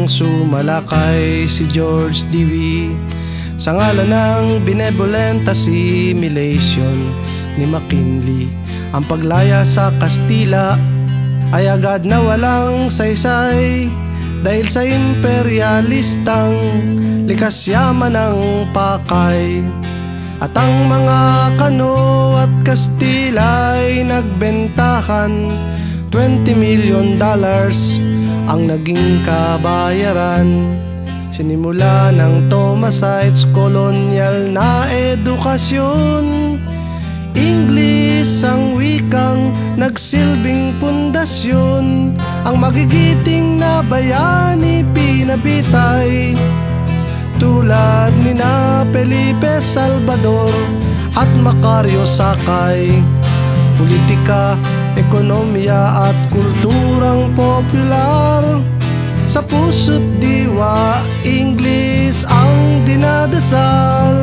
nang sumalakay si George D.V. sa ngalan ng benevolent assimilation ni McKinley. Ang paglaya sa Kastila ay agad na walang saysay dahil sa imperialistang likas yaman ng pakay. At ang mga Kano at Kastila ay nagbentahan, $20 million ang naging kabayaran. Sinimula ng Thomasites kolonyal na edukasyon, Ingles ang wikang nagsilbing pundasyon. Ang magigiting na bayani pinabitay, tulad ni na Felipe Salvador at Macario Sakay. Politika, ekonomiya at kulturang popular, sa puso't diwa, Ingles ang dinadasal.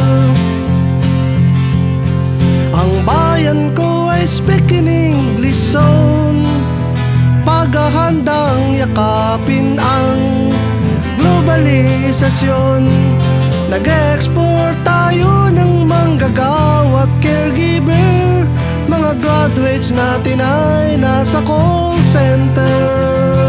Ang bayan ko ay speaking English zone, paghahandang yakapin ang globalisasyon. Nag-export tayo ng manggagawa at caregiver, mga graduates natin ay nasa call center.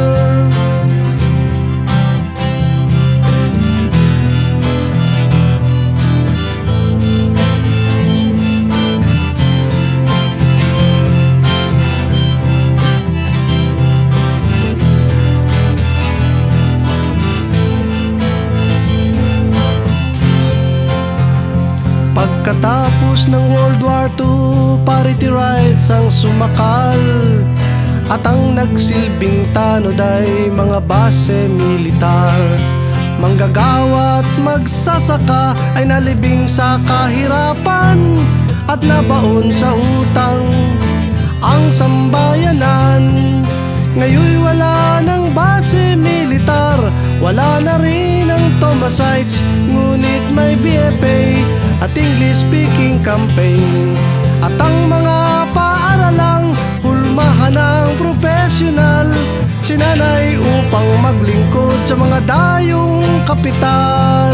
Pagkatapos ng World War II, parity rights ang sumakal, at ang nagsilbing tanod ay mga base militar. Manggagawa at magsasaka ay nalibing sa kahirapan at nabaon sa utang ang sambayanan. Ngayon'y wala ng base militar, wala na rin ang Thomasites, ngunit may BFA at English-speaking campaign. At ang mga paaralang hulmahan ng profesional, sinanay upang maglingkod sa mga dayong kapital.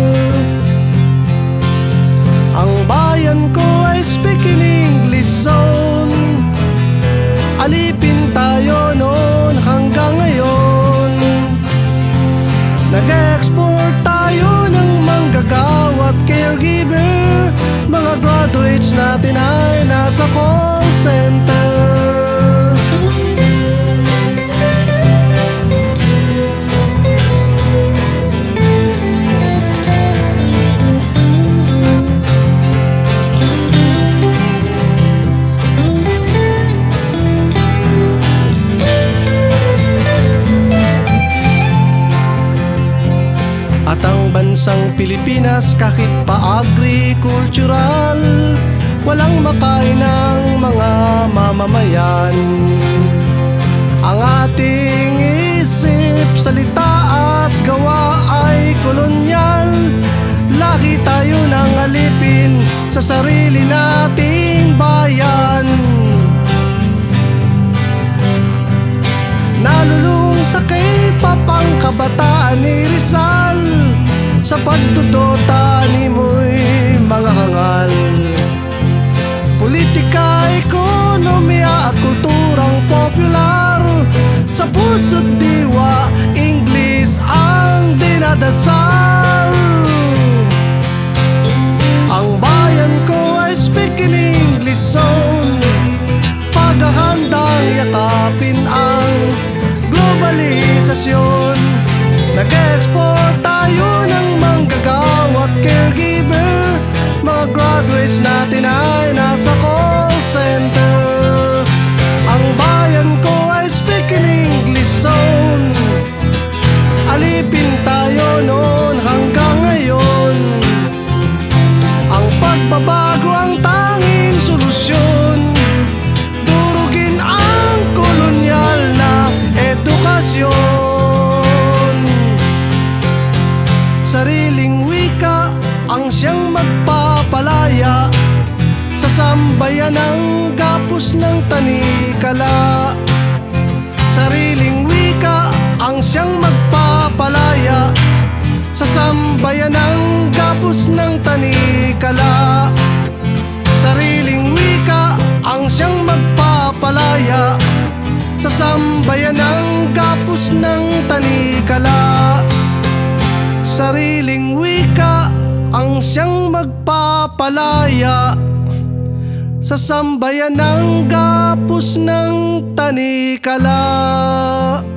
Ang bayan ko ay speaking English zone, alipin tayo noon hanggang ngayon. Nag-export tayo ng manggagawa at caregiver, mga graduates natin ay nasa call center. At ang bansang Pilipinas, kahit pa agricultural, walang makain ng mga mamamayan. Ang ating isip, salita at gawa ay kolonyal. Lagi tayo ng alipin sa sarili nating bayan. Nalulung sa K-pop ang kabataan ni Rizal, sa pagdudota ni mo'y mga hangal. Politika, ekonomiya at kulturang popular, sa puso't diwa, Ingles ang dinadasal. Ang bayan ko ay speaking English zone, paghahandang yakapin ang globalisasyon. Nag-export tayo ng manggagawa at caregiver, mga graduates natin ay nasa call center. Ang bayan ko ay speaking English zone, alipin tayo noon hanggang ngayon. Ang pagbabago ang tanging solusyon, durugin ang kolonyal na edukasyon. Sariling wika ang siyang magpapalaya sa sambayan ng gapos ng tanikala. Sariling wika ang siyang magpapalaya papalaya sa sambayan ng gapos ng tanikala. Sariling wika ang siyang magpapalaya sa sambayan ng gapos ng tanikala. Sariling wika ang siyang magpapalaya sa sambayan ng gapos ng tanikala.